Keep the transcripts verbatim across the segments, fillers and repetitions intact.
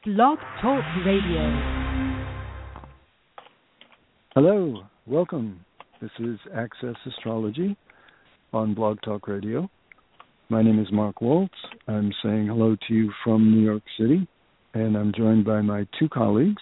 Blog Talk Radio. Hello, welcome. This is Access Astrology on Blog Talk Radio. My name is Mark Waltz. I'm saying hello to you from New York City, and I'm joined by my two colleagues.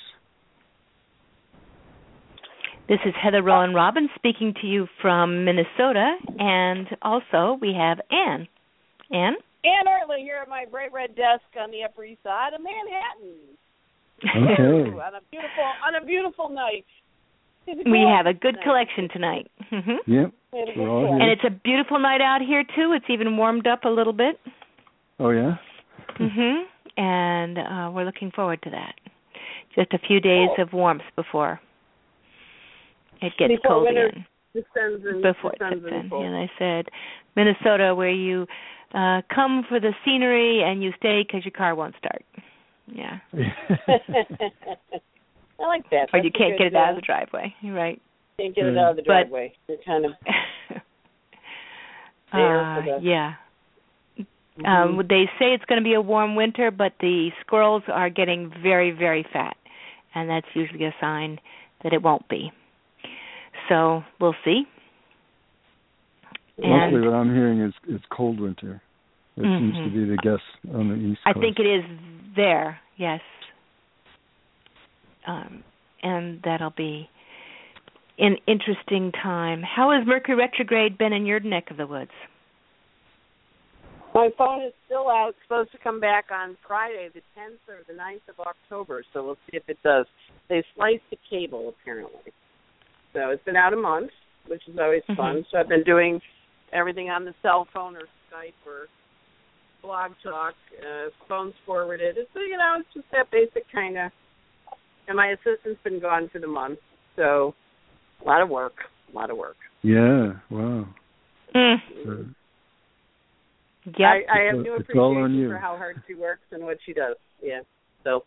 This is Heather Rowan Robbins speaking to you from Minnesota, and also we have Ann. Ann? Ann Hartley here at my bright red desk on the Upper East Side of Manhattan. Okay. on a beautiful on a beautiful night. We have a good collection tonight. Mm-hmm. Yep. We're all here. And it's a beautiful night out here too. It's even warmed up a little bit. Oh yeah. Mhm. And uh, we're looking forward to that. Just a few days cool. of warmth before it gets before cold winter again. Descends in, Before it descends sets in. full. And I said, Minnesota, where you uh, come for the scenery and you stay because your car won't start. Yeah. I like that. Or That's you can't good, get it uh, out of the driveway. You're right. Can't get it out of the But- driveway. You're kind of uh, there for the- yeah. Mhm. Um, they say it's going to be a warm winter, but the squirrels are getting very, very fat, and that's usually a sign that it won't be. So we'll see. Mostly And what I'm hearing is it's cold winter. It Mhm. seems to be the guess on the East I Coast. think it is there, yes. Um, and that'll be an interesting time. How has Mercury retrograde been in your neck of the woods? My phone is still out. It's supposed to come back on Friday, the tenth or the ninth of October, so we'll see if it does. They sliced the cable, apparently. So it's been out a month, which is always Mhm. fun. So I've been doing everything on the cell phone or Skype or Blog Talk. Uh, phone's forwarded. It's, you know, it's just that basic kind of. And my assistant's been gone for the month, so a lot of work, a lot of work. Yeah. Wow. Mm. So, Yep. I, I have It's new all- it's all on appreciation you. for how hard she works and what she does. Yeah, so.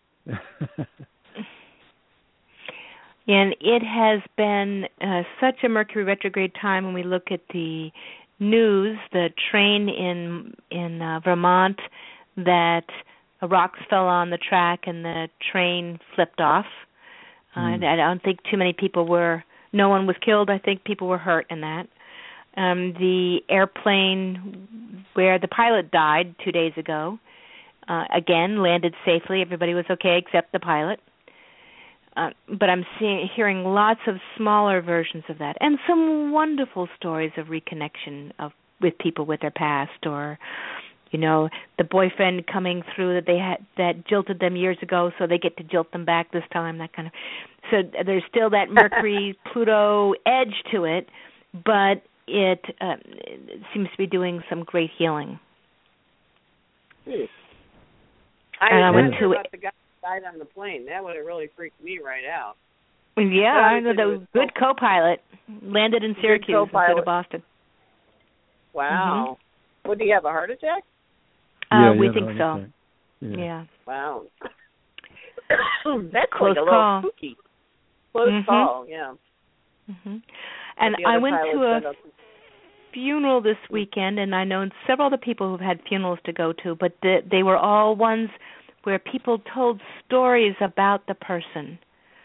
And it has been uh, such a Mercury retrograde time when we look at the news, the train in in uh, Vermont that uh, rocks fell on the track and the train flipped off. Uh, Mm. I don't think too many people were, no one was killed. I think people were hurt in that. Um, the airplane where the pilot died two days ago, uh, again, landed safely. Everybody was okay except the pilot. Uh, but I'm seeing, hearing lots of smaller versions of that, and some wonderful stories of reconnection of with people with their past, or you know, the boyfriend coming through that they had that jilted them years ago, so they get to jilt them back this time. That kind of. So there's still that Mercury Pluto edge to it, but it, uh, it seems to be doing some great healing. Hmm. I And I was went wondering to about the guy who died on the plane. That would have really freaked me right out. Yeah, Well, I know it the was good co-pilot landed in Good Syracuse instead co-pilot. of Boston. Wow. Would he have a heart attack? Uh, yeah, we yeah, think the so. heart attack. Yeah. Yeah. Wow. That's Close like a little call. spooky. Close Mhm. call, yeah. hmm And The I other went pilot to a set up- funeral this weekend, and I know several other people who've had funerals to go to, but the, they were all ones where people told stories about the person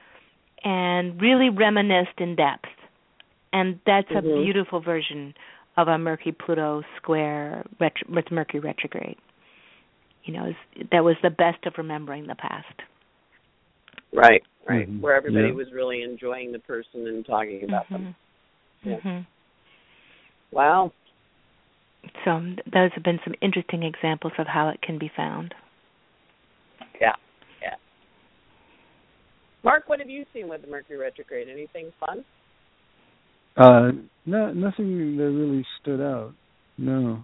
and really reminisced in depth. And that's a Mhm. beautiful version of a Mercury-Pluto square retro, with Mercury retrograde. You know, it's- that was the best of remembering the past. Right, right. Mhm. Where everybody Yeah. was really enjoying the person and talking about hmm them. Yeah. hmm Wow. So those have been some interesting examples of how it can be found. Yeah, yeah. Mark, what have you seen with the Mercury retrograde? Anything fun? Uh, no, nothing that really stood out. No.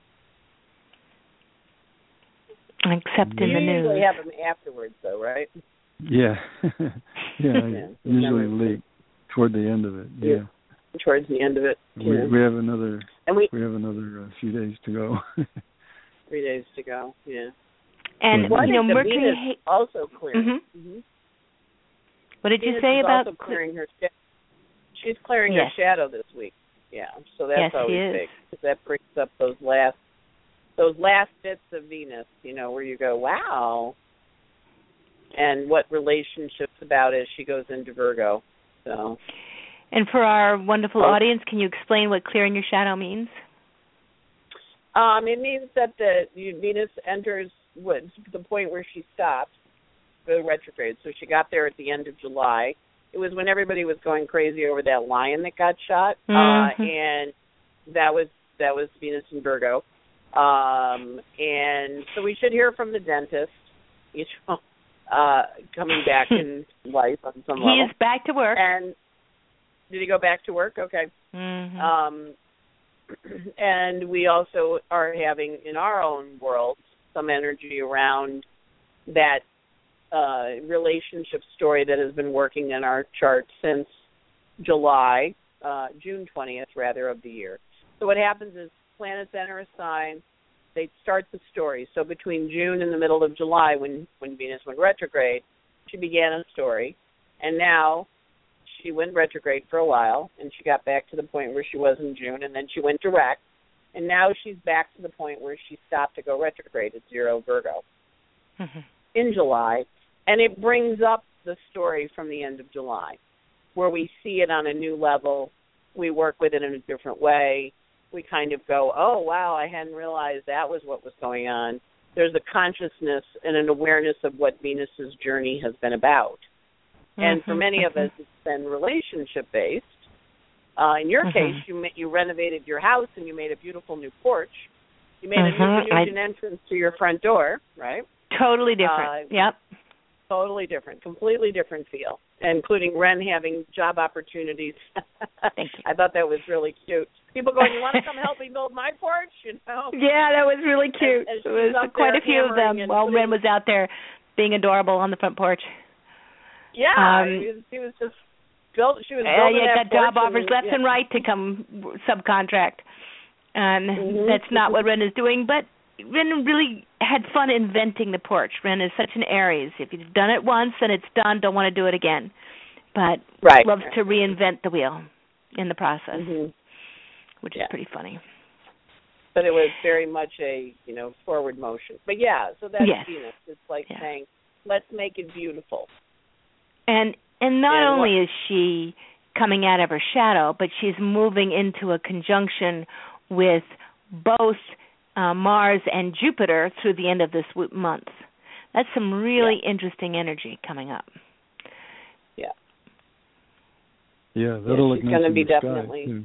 Except in You the usually news. have them afterwards, though, right? Yeah. yeah. Yeah. Usually late, toward the end of it. Yeah. Yeah. Towards the end of it. We Yeah. we have another And we we have another uh, few days to go. three days to go. Yeah. And, Well, I you know, think the Mercury... Venus Ha- also clearing. Mhm. Mm-hmm. what did you Venus say is about... also clearing her? Sh- she's clearing Yes. her shadow this week. Yeah. So that's Yes, she always is. big. 'Cause that brings up those last those last bits of Venus. You know, where you go, wow. and what relationship's about as she goes into Virgo. So. And for our wonderful oh. audience, can you explain what clearing your shadow means? Um, it means that the Venus enters what, the point where she stopped, the retrograde. So she got there at the end of July. It was when everybody was going crazy over that lion that got shot, mm-hmm. uh, and that was that was Venus in Virgo. Um, and so we should hear from the dentist, you know, uh, coming back in life on some level. He is back to work. And did he go back to work? Okay. Mm-hmm. Um, and we also are having in our own world some energy around that uh, relationship story that has been working in our chart since July, uh, June twentieth, rather, of the year. So what happens is planets enter a sign, they start the story. So between June and the middle of July, when, when Venus went retrograde, she began a story. And now she went retrograde for a while, and she got back to the point where she was in June, and then she went direct. And now she's back to the point where she stopped to go retrograde at zero Virgo mm-hmm. in July. And it brings up the story from the end of July, where we see it on a new level. We work with it in a different way. We kind of go, oh, wow, I hadn't realized that was what was going on. There's a consciousness and an awareness of what Venus's journey has been about. Mm-hmm. And for many of us, it's been relationship-based. Uh, in your mm-hmm. case, you you renovated your house and you made a beautiful new porch. You made mm-hmm. a new Venusian I... entrance to your front door, right? Totally different. Uh, yep. Totally different, completely different feel, including Ren having job opportunities. Thank you. I thought that was really cute. People going, you want to come help me build my porch? You know? Yeah, that was really cute. As, as it was quite a few of them while Ren was out there being adorable on the front porch. Yeah, um, she, was, she was just built. She was building uh, yeah, that got job and, offers left yeah. and right to come subcontract, and mm-hmm. that's not what Ren is doing, but Ren really had fun inventing the porch. Ren is such an Aries. If you've done it once and it's done, don't want to do it again. But right. loves to reinvent the wheel in the process, mm-hmm. which yeah. is pretty funny. But it was very much a, you know, forward motion. But yeah, so that's yes. Venus. It's like yeah. saying, let's make it beautiful. And and not and only what, is she coming out of her shadow, but she's moving into a conjunction with both Uh, Mars and Jupiter through the end of this w- month. That's some really yeah. interesting energy coming up. Yeah. Yeah, that'll yeah, look nice in be the definitely... sky, too.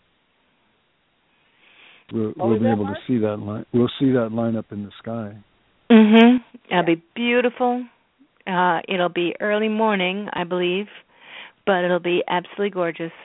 We'll, what we'll be that, able Mark? to see that line. We'll see that line up in the sky. Mm-hmm. It'll yeah. be beautiful. Uh, it'll be early morning, I believe, but it'll be absolutely gorgeous.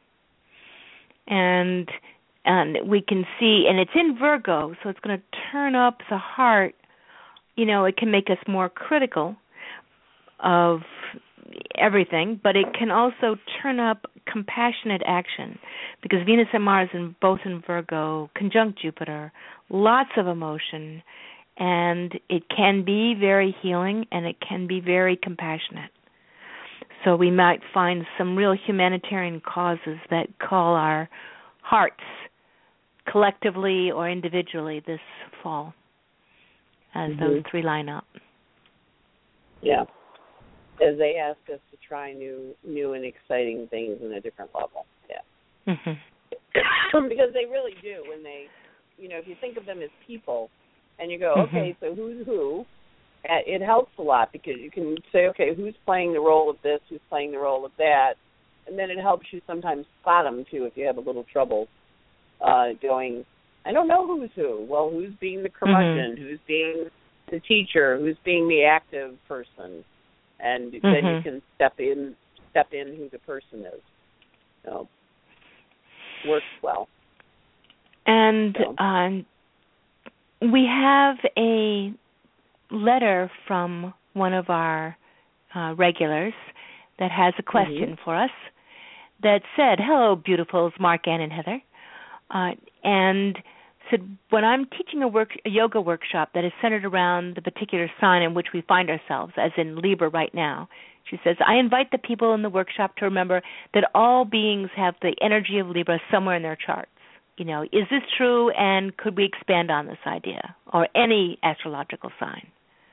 And... And we can see, and it's in Virgo, so it's going to turn up the heart. You know, it can make us more critical of everything, but it can also turn up compassionate action because Venus and Mars are both in Virgo, conjunct Jupiter, lots of emotion, and it can be very healing and it can be very compassionate. So we might find some real humanitarian causes that call our hearts collectively or individually this fall as mm-hmm. those three line up. Yeah. As they ask us to try new new and exciting things in a different level. Yeah. Mm-hmm. Because they really do when they, you know, if you think of them as people and you go, mm-hmm. okay, so who's who, it helps a lot because you can say, okay, who's playing the role of this, who's playing the role of that, and then it helps you sometimes spot them, too, if you have a little trouble. Uh, going, I don't know who's who. Well, who's being the curmudgeon? Mm-hmm. Who's being the teacher? Who's being the active person? And mm-hmm. then you can step in, step in who the person is. So, works well. And so. um, we have a letter from one of our uh, regulars that has a question mm-hmm. for us that said, "Hello, beautifuls, Mark, Ann, and Heather." Uh, and said, when I'm teaching a, work, a yoga workshop that is centered around the particular sign in which we find ourselves, as in Libra right now, she says, I invite the people in the workshop to remember that all beings have the energy of Libra somewhere in their charts. You know, is this true, and could we expand on this idea, or any astrological sign?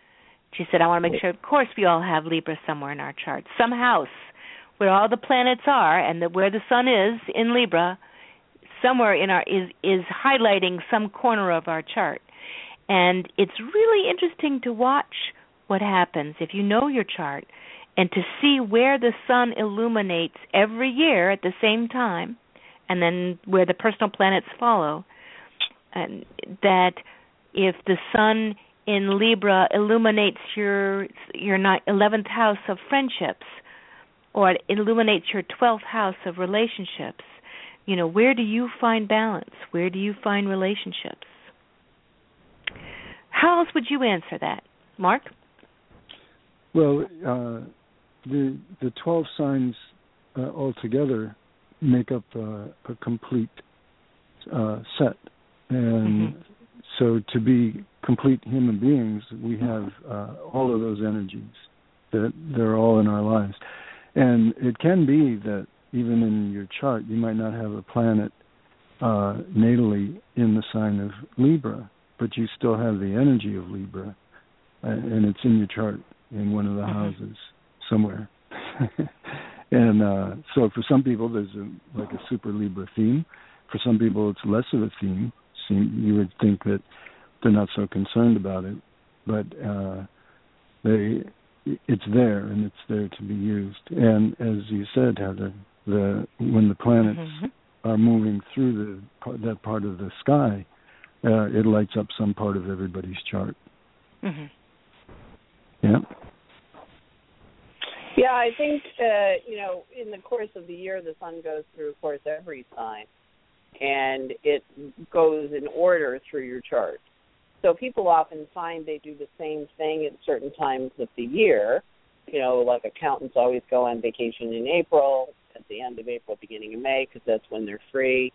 She said, I want to make sure, of course, we all have Libra somewhere in our chart. Some house where all the planets are and the, where the sun is in Libra, somewhere in our is, is highlighting some corner of our chart. And it's really interesting to watch what happens if you know your chart and to see where the sun illuminates every year at the same time, and then where the personal planets follow. And that if the sun in Libra illuminates your your eleventh house of friendships, or it illuminates your twelfth house of relationships, you know, where do you find balance? Where do you find relationships? How else would you answer that, Mark? Well, uh, the the twelve signs uh, altogether make up uh, a complete uh, set, and mm-hmm. so to be complete human beings, we have uh, all of those energies that they're all in our lives. And it can be that even in your chart, you might not have a planet uh, natally in the sign of Libra, but you still have the energy of Libra, uh, and it's in your chart in one of the houses somewhere. and uh, so for some people, there's a, like a super Libra theme. For some people, it's less of a theme. So you would think that they're not so concerned about it, but uh, they it's there and it's there to be used. And as you said, Heather, the when the planets mm-hmm. are moving through the that part of the sky, uh, it lights up some part of everybody's chart. Mm-hmm. Yeah. Yeah, I think uh, you know, in the course of the year, the sun goes through, of course, every sign, and it goes in order through your chart. So people often find they do the same thing at certain times of the year. You know, like accountants always go on vacation in April, at the end of April, beginning of May, because that's when they're free.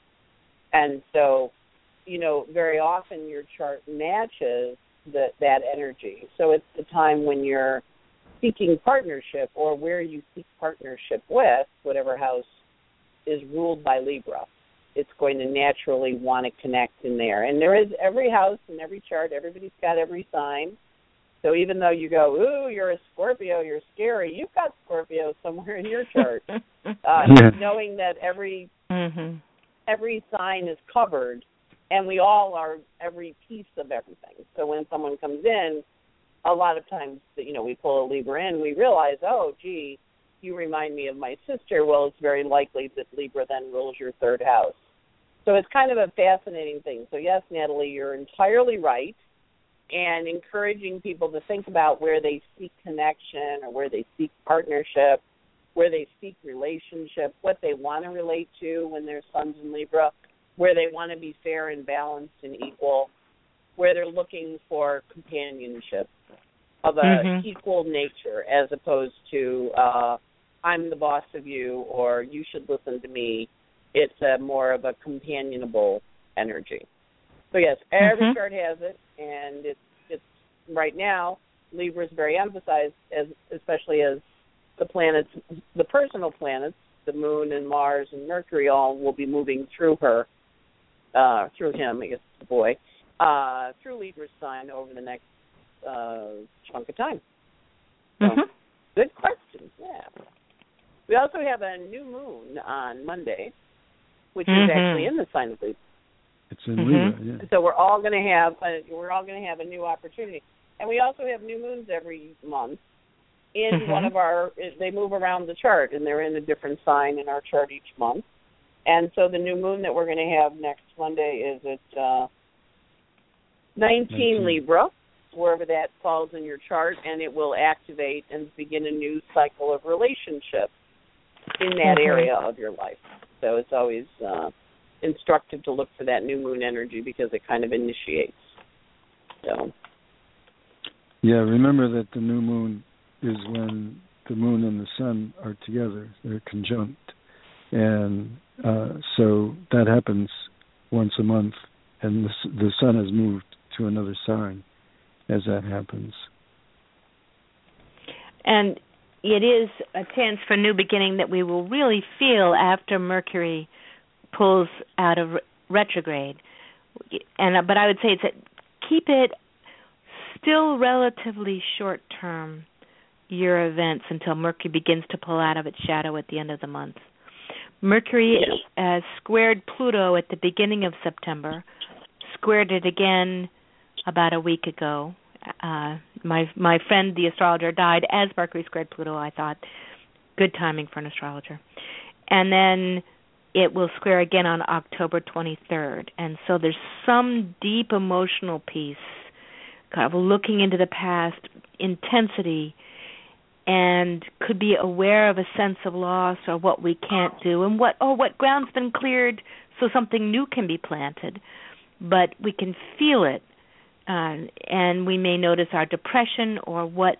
And so, you know, very often your chart matches the, that energy. So it's the time when you're seeking partnership, or where you seek partnership with, whatever house is ruled by Libra. It's going to naturally want to connect in there. And there is every house and every chart, everybody's got every sign. So even though you go, ooh, you're a Scorpio, you're scary, you've got Scorpio somewhere in your chart. uh, yeah. Knowing that every mm-hmm. every sign is covered, and we all are every piece of everything. So when someone comes in, a lot of times, you know, we pull a Libra in, we realize, oh, gee, you remind me of my sister. Well, it's very likely that Libra then rules your third house. So it's kind of a fascinating thing. So, yes, Natalie, you're entirely right. And encouraging people to think about where they seek connection or where they seek partnership, where they seek relationship, what they want to relate to when their sun's in Libra, where they want to be fair and balanced and equal, where they're looking for companionship of a mm-hmm. equal nature, as opposed to uh, I'm the boss of you or you should listen to me. It's a more of a companionable energy. So, yes, every mm-hmm. chart has it, and it's, it's right now, Libra is very emphasized, as, especially as the planets, the personal planets, the Moon and Mars and Mercury all will be moving through her, uh, through him, I guess the boy, uh, through Libra's sign over the next uh, chunk of time. So, mm-hmm. Good question, yeah. We also have a new moon on Monday, which mm-hmm. is actually in the sign of Libra. It's in mm-hmm. Libra, yeah. So we're all going to have a, we're all going to have a new opportunity, and we also have new moons every month. In mm-hmm. one of our, they move around the chart, and they're in a different sign in our chart each month. And so the new moon that we're going to have next Monday is at uh, nineteen Libra, wherever that falls in your chart, and it will activate and begin a new cycle of relationship in that mm-hmm. area of your life. So it's always uh, instructive to look for that new moon energy because it kind of initiates. So. Yeah, remember that the new moon is when the moon and the sun are together. They're conjunct. And uh, so that happens once a month, and the, the sun has moved to another sign as that happens. And it is a chance for new beginning that we will really feel after Mercury pulls out of retrograde. And but I would say it's a, keep it still relatively short-term year events until Mercury begins to pull out of its shadow at the end of the month. Mercury Yes. uh, squared Pluto at the beginning of September, squared it again about a week ago. Uh, my my friend, the astrologer, died as Mercury squared Pluto. I thought, good timing for an astrologer. And then it will square again on October twenty-third. And so there's some deep emotional piece, kind of looking into the past, intensity, and could be aware of a sense of loss or what we can't do and what, oh, what ground's been cleared so something new can be planted. But we can feel it, uh, and we may notice our depression or what,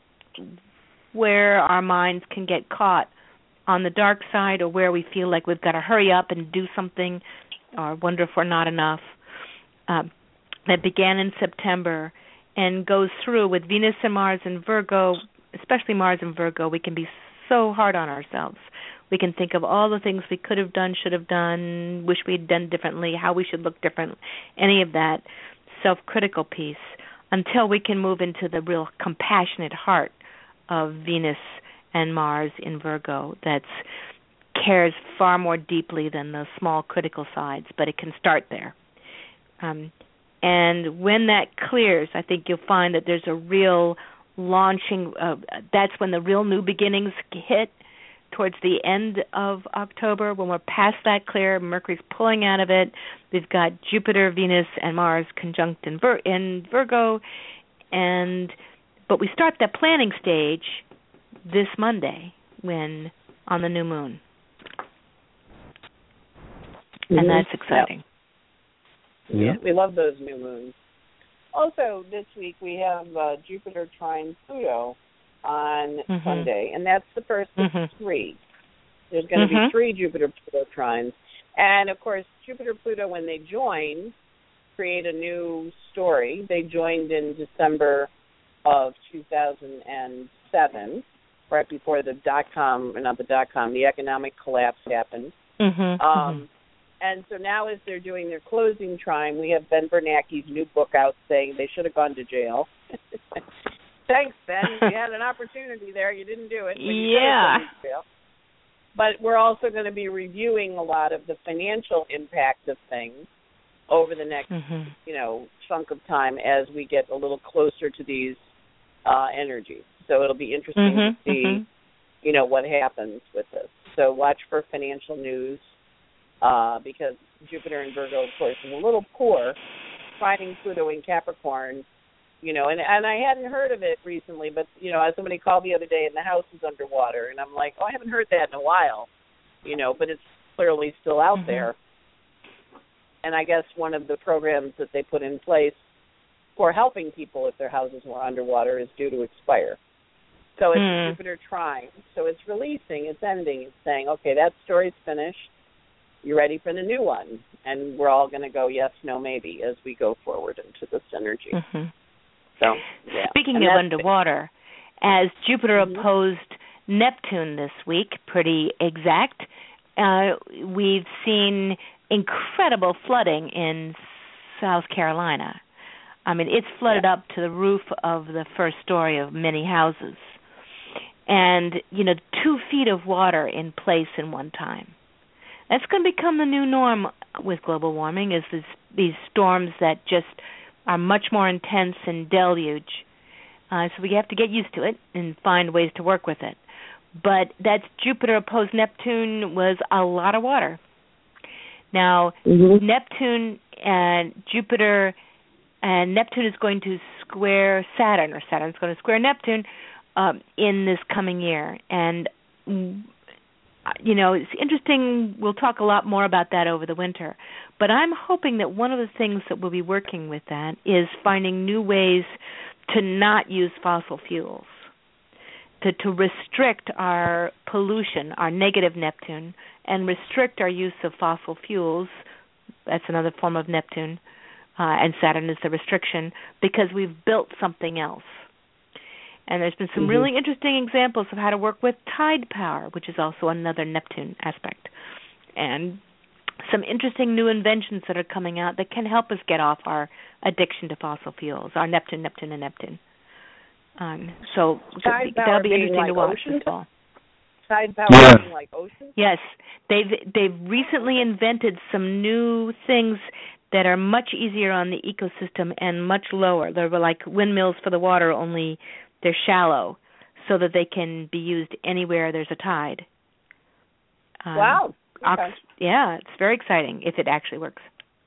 where our minds can get caught on the dark side, or where we feel like we've got to hurry up and do something, or wonder if we're not enough. Uh, that began in September and goes through with Venus and Mars in Virgo, especially Mars in Virgo. We can be so hard on ourselves. We can think of all the things we could have done, should have done, wish we had done differently, how we should look different, any of that self-critical piece, until we can move into the real compassionate heart of Venus and Mars in Virgo that cares far more deeply than the small critical sides, but it can start there. Um, and when that clears, I think you'll find that there's a real launching. Uh, that's when the real new beginnings hit towards the end of October. When we're past that clear, Mercury's pulling out of it. We've got Jupiter, Venus, and Mars conjunct in, Vir- in Virgo, and but we start that planning stage this Monday, when on the new moon, mm-hmm. and that's exciting. Yeah. yeah, we love those new moons. Also, this week we have uh, Jupiter trine Pluto on mm-hmm. Sunday, and that's the first of mm-hmm. three. There's going to mm-hmm. be three Jupiter-Pluto trines, and of course, Jupiter-Pluto, when they join, create a new story. They joined in December of two thousand seven. Right before the dot-com, or not the dot-com, the economic collapse happened. Mm-hmm, um, mm-hmm. And so now as they're doing their closing trine, we have Ben Bernanke's new book out saying they should have gone to jail. Thanks, Ben. You had an opportunity there. You didn't do it. But you yeah. should have gone to jail. But we're also going to be reviewing a lot of the financial impact of things over the next, mm-hmm. you know, chunk of time as we get a little closer to these uh, energies. So it'll be interesting mm-hmm, to see, mm-hmm. you know, what happens with this. So watch for financial news uh, because Jupiter in Virgo, of course, is a little poor, finding Pluto in Capricorn, you know, and, and I hadn't heard of it recently, but, you know, as somebody called the other day and the house is underwater, and I'm like, oh, I haven't heard that in a while, you know, but it's clearly still out mm-hmm. there. And I guess one of the programs that they put in place for helping people if their houses were underwater is due to expire. So it's mm. Jupiter trine. So it's releasing, it's ending, it's saying, okay, that story's finished. You're ready for the new one. And we're all going to go yes, no, maybe as we go forward into this energy. Mm-hmm. So, yeah. Speaking and of underwater, as Jupiter mm-hmm. opposed Neptune this week, pretty exact, uh, we've seen incredible flooding in South Carolina. I mean, it's flooded yeah. up to the roof of the first story of many houses. And, you know, two feet of water in place in one time. That's going to become the new norm with global warming, is this, these storms that just are much more intense and deluge. Uh, so we have to get used to it and find ways to work with it. But that's Jupiter opposed Neptune was a lot of water. Now, mm-hmm. Neptune and Jupiter and Neptune is going to square Saturn, or Saturn's going to square Neptune um, in this coming year. And, you know, it's interesting. We'll talk a lot more about that over the winter. But I'm hoping that one of the things that we'll be working with that is finding new ways to not use fossil fuels, to, to restrict our pollution, our negative Neptune, and restrict our use of fossil fuels. That's another form of Neptune. Uh, and Saturn is the restriction, because we've built something else. And there's been some mm-hmm. really interesting examples of how to work with tide power, which is also another Neptune aspect. And some interesting new inventions that are coming out that can help us get off our addiction to fossil fuels, our Neptune, Neptune, and Neptune. Um, so Tide that'll be interesting like to watch ocean this fall. Tide power Yeah. being like ocean? Yes, they've they've recently invented some new things that are much easier on the ecosystem and much lower. They're like windmills for the water, only they're shallow, so that they can be used anywhere there's a tide. Um, Wow. Okay. Ox- yeah, it's very exciting if it actually works.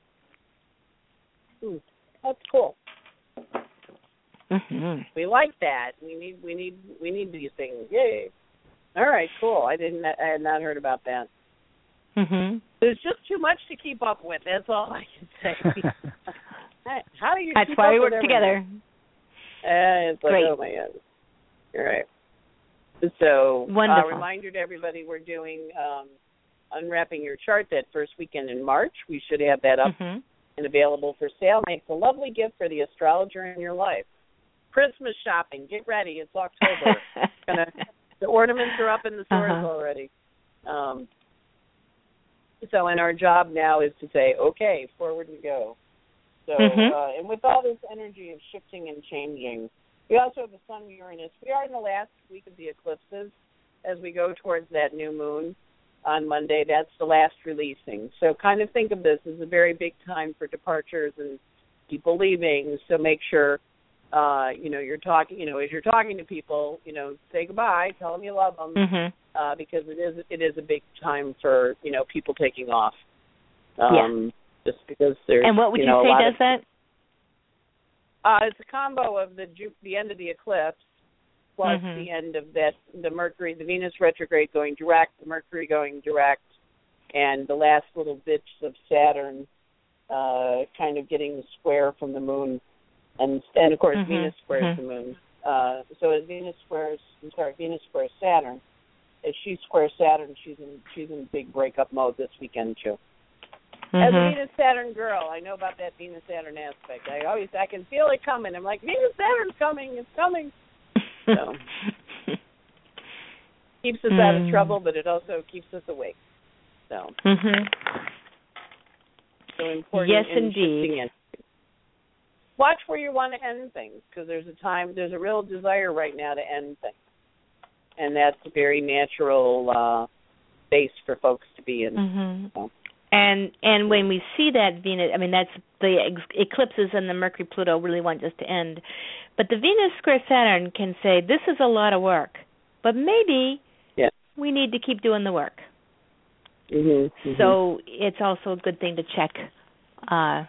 Hmm. That's cool. Mm-hmm. We like that. We need we need we need these things. Yay. All right, cool. I didn't I had not heard about that. Mm-hmm. There's just too much to keep up with. That's all I can say. How do you That's keep why up we with work everything? together. Uh, it's like, Great. oh my God. All right. So, Wonderful. uh, reminder to everybody, we're doing um, Unwrapping Your Chart that first weekend in March. We should have that up Mm-hmm. and available for sale. Makes a lovely gift for the astrologer in your life. Christmas shopping. Get ready. It's October. Gonna, the ornaments are up in the stores Uh-huh. already. Um, so, and our job now is to say, okay, forward we go. So, Mm-hmm. uh, and with all this energy of shifting and changing, we also have the Sun Uranus. We are in the last week of the eclipses as we go towards that new moon on Monday. That's the last releasing. So kind of think of this as a very big time for departures and people leaving. So make sure, uh, you know, you're talking, you know, as you're talking to people, you know, say goodbye, tell them you love them, Mm-hmm. uh, because it is it is a big time for, you know, people taking off. Um, Yeah. Just because there's, And what would you you, know, a say lot does of, that? Uh, it's a combo of the Ju- the end of the eclipse plus Mhm. the end of that, the Mercury, the Venus retrograde going direct, the Mercury going direct, and the last little bits of Saturn uh, kind of getting the square from the moon, and and of course Mhm. Venus squares Mhm. the moon. Uh, so as Venus squares, I'm sorry, Venus squares Saturn. As she squares Saturn, she's in she's in big breakup mode this weekend too. As a Mhm. Venus Saturn girl, I know about that Venus Saturn aspect. I always I can feel it coming. I'm like, Venus Saturn's coming, it's coming. So keeps us out of Mm. trouble, but it also keeps us awake. So Mhm. so important. Yes, in indeed. shifting it. Watch where you want to end things, because there's a time, there's a real desire right now to end things, and that's a very natural uh, space for folks to be in. Mhm. So. And and when we see that Venus, I mean, that's the ex- eclipses and the Mercury Pluto really want just to end. But the Venus square Saturn can say, this is a lot of work, but maybe Yeah. we need to keep doing the work. Mm-hmm, mm-hmm. So it's also a good thing to check uh,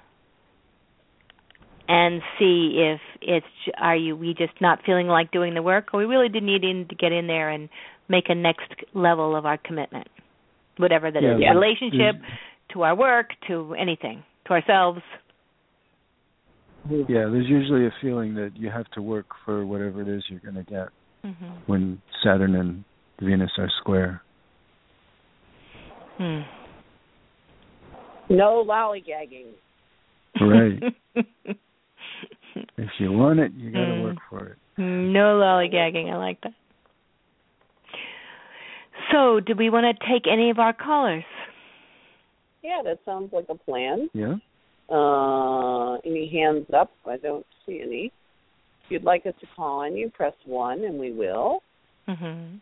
and see if it's, are you, we just not feeling like doing the work, or we really do need in, to get in there and make a next level of our commitment, whatever that Yeah, is, yeah. relationship, to our work, to anything, to ourselves. Yeah, there's usually a feeling that you have to work for whatever it is you're going to get Mm-hmm. when Saturn and Venus are square. Hmm. No lollygagging. Right. If you want it, you got to Mm. work for it. No lollygagging. I like that. So, do we want to take any of our callers? Yeah, that sounds like a plan. Yeah? Uh, any hands up? I don't see any. If you'd like us to call on you, press one, and we will. Mm-hmm.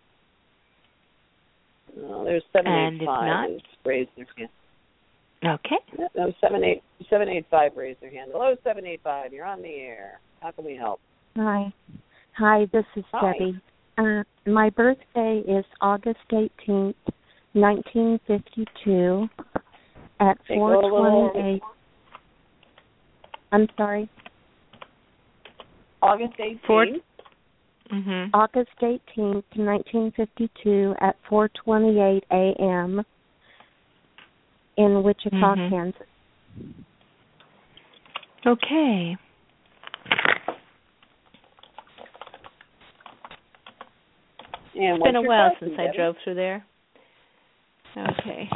Uh, there's seven And eight if five not? who's raised their hand. Okay. No, seven eight seven eight five raised their hand. Hello, seven eight five. You're on the air. How can we help? Hi. Hi, this is Hi. Debbie. Uh, my birthday is August eighteenth, nineteen fifty-two at Take a four little- twenty-eight. I'm sorry, August eighteenth. Four- Mm-hmm. August eighteenth, nineteen fifty-two at four twenty-eight a.m. in Wichita, Mhm. Kansas. Okay. And It's what's been a your while question, since I Debbie? drove through there. Okay.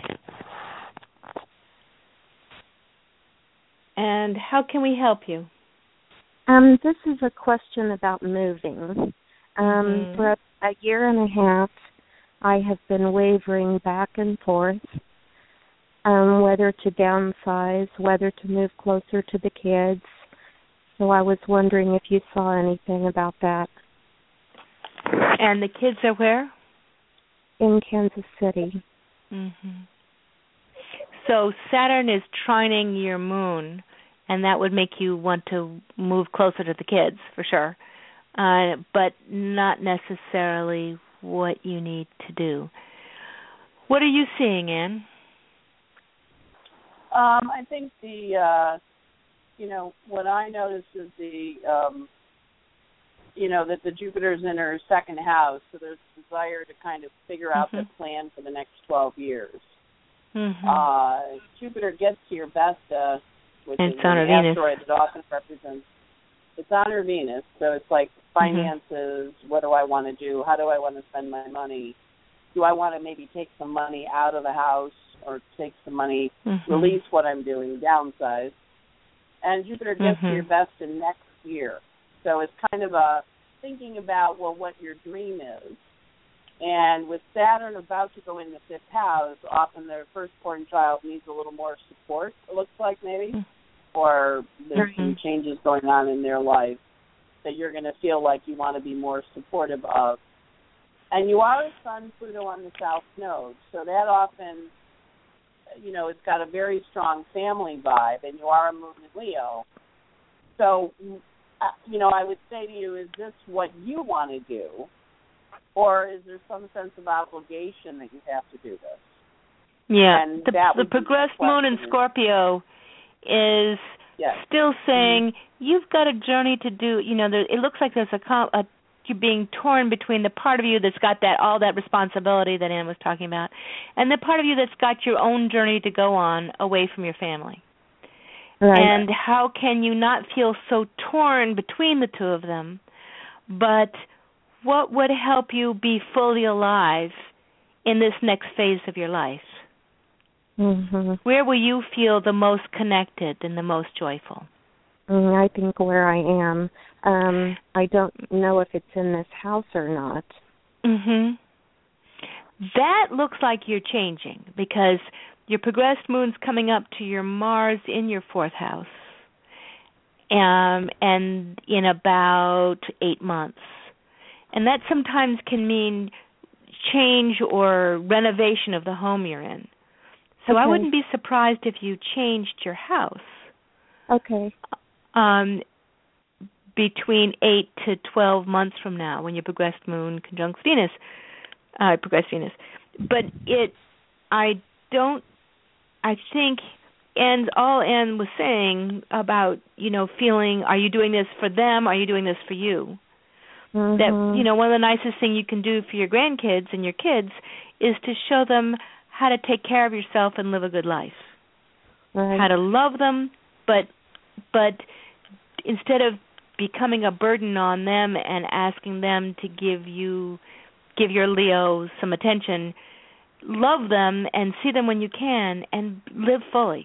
And how can we help you? Um, this is a question about moving. Um, Mhm. For a, a year and a half, I have been wavering back and forth. um, whether to downsize, whether to move closer to the kids. So I was wondering if you saw anything about that. And the kids are where? In Kansas City. Mm-hmm. So Saturn is trining your moon, and that would make you want to move closer to the kids, for sure, uh, but not necessarily what you need to do. What are you seeing, Anne? Um, I think the, uh, you know, what I noticed is the, um, you know, that the Jupiter's in her second house, so there's a desire to kind of figure out mm-hmm. the plan for the next twelve years. Mm-hmm. Uh, Jupiter gets to your Vesta, which and is it's on an Venus. asteroid that often represents, it's on her Venus, so it's like finances, mm-hmm. what do I want to do, how do I want to spend my money, do I want to maybe take some money out of the house or take some money, mm-hmm. release what I'm doing, downsize. And Jupiter gets mm-hmm. to your Vesta next year. So it's kind of a thinking about, well, what your dream is. And with Saturn about to go in the fifth house, often their firstborn child needs a little more support, it looks like maybe, mm-hmm. or there's mm-hmm. some changes going on in their life that you're going to feel like you want to be more supportive of. And you are a Sun Pluto on the South Node, so that often, you know, it's got a very strong family vibe, and you are a moon in Leo. So, you know, I would say to you, is this what you want to do? Or is there some sense of obligation that you have to do this? Yeah, and the, the progressed moon in Scorpio is yes. still saying, mm-hmm. you've got a journey to do. You know, there, it looks like there's a, a you're being torn between the part of you that's got that all that responsibility that Anne was talking about, and the part of you that's got your own journey to go on away from your family. Right. And how can you not feel so torn between the two of them? But what would help you be fully alive in this next phase of your life? Mm-hmm. Where will you feel the most connected and the most joyful? I think where I am. Um, I don't know if it's in this house or not. Mm-hmm. That looks like you're changing because your progressed moon's coming up to your Mars in your fourth house, um, and in about eight months. And that sometimes can mean change or renovation of the home you're in. So okay. I wouldn't be surprised if you changed your house. Okay. Um, between eight to twelve months from now, when your progressed moon conjuncts Venus, uh, progressed Venus. But it, I don't, I think, and all Anne was saying about, you know, feeling, are you doing this for them? Are you doing this for you? Mm-hmm. That, you know, one of the nicest things you can do for your grandkids and your kids is to show them how to take care of yourself and live a good life. Right. How to love them, but but instead of becoming a burden on them and asking them to give you, give your Leo some attention, love them and see them when you can and live fully.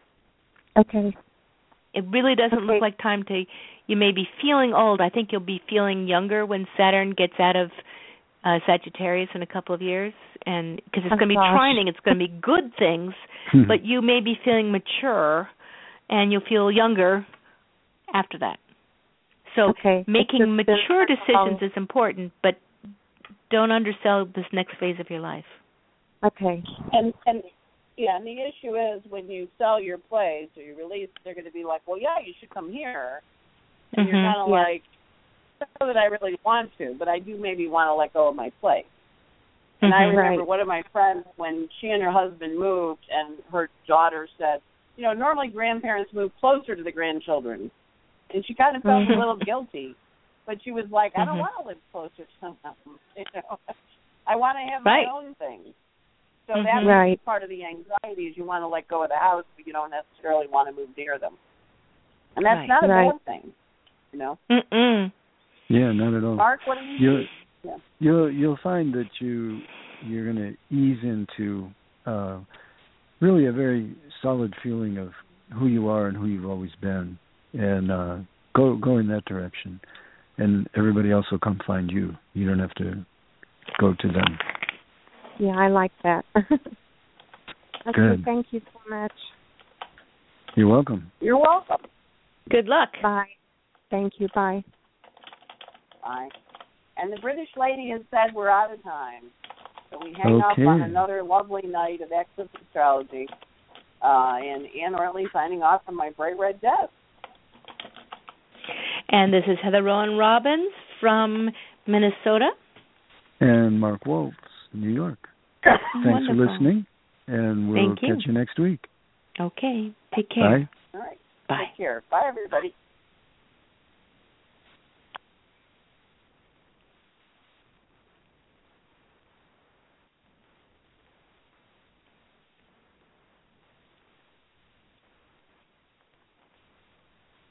Okay. It really doesn't okay. look like time to, you may be feeling old. I think you'll be feeling younger when Saturn gets out of uh, Sagittarius in a couple of years, and because it's oh, going to be gosh. trining, it's going to be good things, but you may be feeling mature, and you'll feel younger after that. So okay. making mature decisions is important, but don't undersell this next phase of your life. Okay. And and yeah, and the issue is when you sell your place or you release, they're going to be like, well, yeah, you should come here. And mm-hmm. you're kind of yeah. like, I don't know that I really want to, but I do maybe want to let go of my place. And mm-hmm. I remember right. one of my friends, when she and her husband moved and her daughter said, you know, normally grandparents move closer to the grandchildren. And she kind of felt mm-hmm. a little guilty. But she was like, I don't mm-hmm. want to live closer to them. You know, I want to have right. my own thing. So mm-hmm. that's right. part of the anxiety is you want to let go of the house, but you don't necessarily want to move near them. And that's right. not a right. bad thing, you know. Mm-mm. Yeah, not at all. Mark, what do you you'll, think? Yeah. You'll you'll find that you you're going to ease into uh, really a very solid feeling of who you are and who you've always been, and uh, go go in that direction. And everybody else will come find you. You don't have to go to them. Yeah, I like that. Okay, Good. thank you so much. You're welcome. You're welcome. Good luck. Bye. Thank you. Bye. Bye. And the British lady has said we're out of time. So we hang up on Okay. another lovely night of Access Astrology. Uh, and Anne Ortley signing off from my bright red desk. And this is Heather Rowan Robbins from Minnesota. And Mark Waltz, New York. Thanks Wonderful. for listening, and we'll Thank you. catch you next week. Okay. Take care. Bye. All right. Bye. Take care. Bye, everybody.